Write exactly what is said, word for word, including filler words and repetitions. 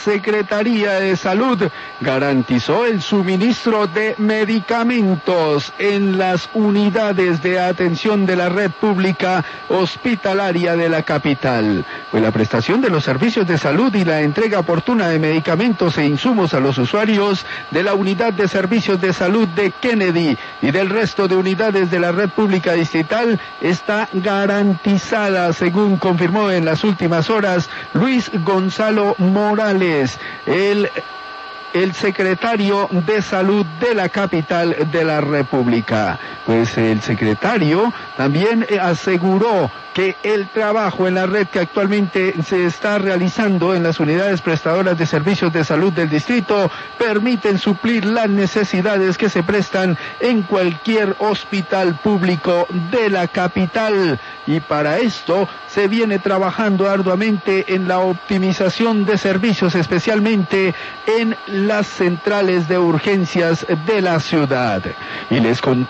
Secretaría de Salud garantizó el suministro de medicamentos en las unidades de atención de la red pública hospitalaria de la capital. Pues la prestación de los servicios de salud y la entrega oportuna de medicamentos e insumos a los usuarios de la unidad de servicios de salud de Kennedy y del resto de unidades de la red pública distrital está garantizada, según confirmó en las últimas horas Luis Gonzalo Morales, el el secretario de Salud de la capital de la República. Pues el secretario también aseguró que el trabajo en la red que actualmente se está realizando en las unidades prestadoras de servicios de salud del distrito permiten suplir las necesidades que se prestan en cualquier hospital público de la capital, y para esto se viene trabajando arduamente en la optimización de servicios, especialmente en las centrales de urgencias de la ciudad. Y les contamos